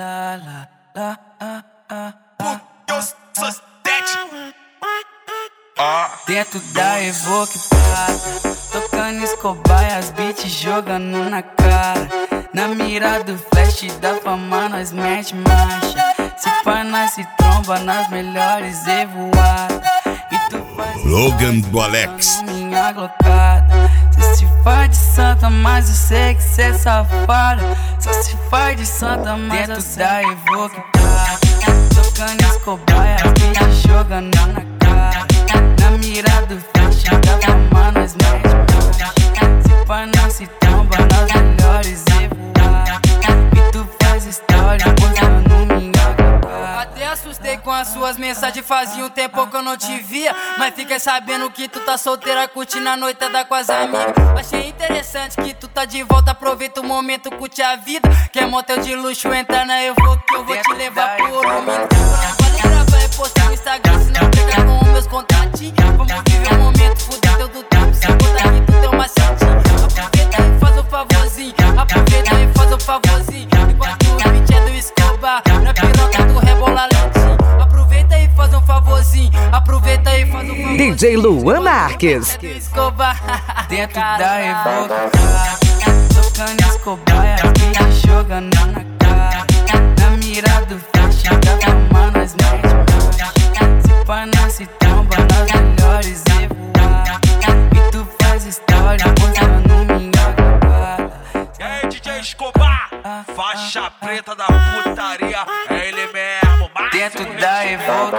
Dentro da Evoque Prata, tocando Escobar e as beats jogando na cara. Na mira do flash da fama nós mete marcha. Se pá nós se tromba nas melhores evoadas. E tu faz Logan do Alex. Minha glocada. Cê se faz de santa, mas eu sei que cê é safada. Só se faz de santa, mas dentro da Evoque Prata, tocando Escobar e as beats jogando na cara. Na mira do flash da fama nós mete marcha. Se pá nós se tromba nas melhores evoadas. E tu faz história postando minha glocada. Até assustei com as suas mensagens, fazia um tempo que eu não te via. Mas fiquei sabendo que tu tá solteira, curtindo a noitada com as amigas. Achei interessante que tu tá de volta, aproveita o momento, curte a vida. Quer motel de luxo, entra na Evoque que eu vou te levar por um minuto. Pode gravar e postar no Instagram, se não pegar com os meus contatinhos. Vamos viver o momento, fuder teu do tempo, se botar aqui tu tem uma setinha. Aproveita e faz o favorzinho, aproveita e faz o favorzinho. Enquanto o beat é do Escobar, na piroca do rebola lentinho. Aproveita e faz um favorzinho, aproveita e faz um favorzinho. DJ Luan Marques. Dentro da Evoque Prata, tocando Escobar e as beats jogando na cara. Na mira do flash da fama nós mete marcha. Se pá nós se tromba nas melhores evoadas. E tu faz história postando minha glocada. E aí, DJ Escobar, faixa preta da putaria, é ele mesmo, Dentro da Evoque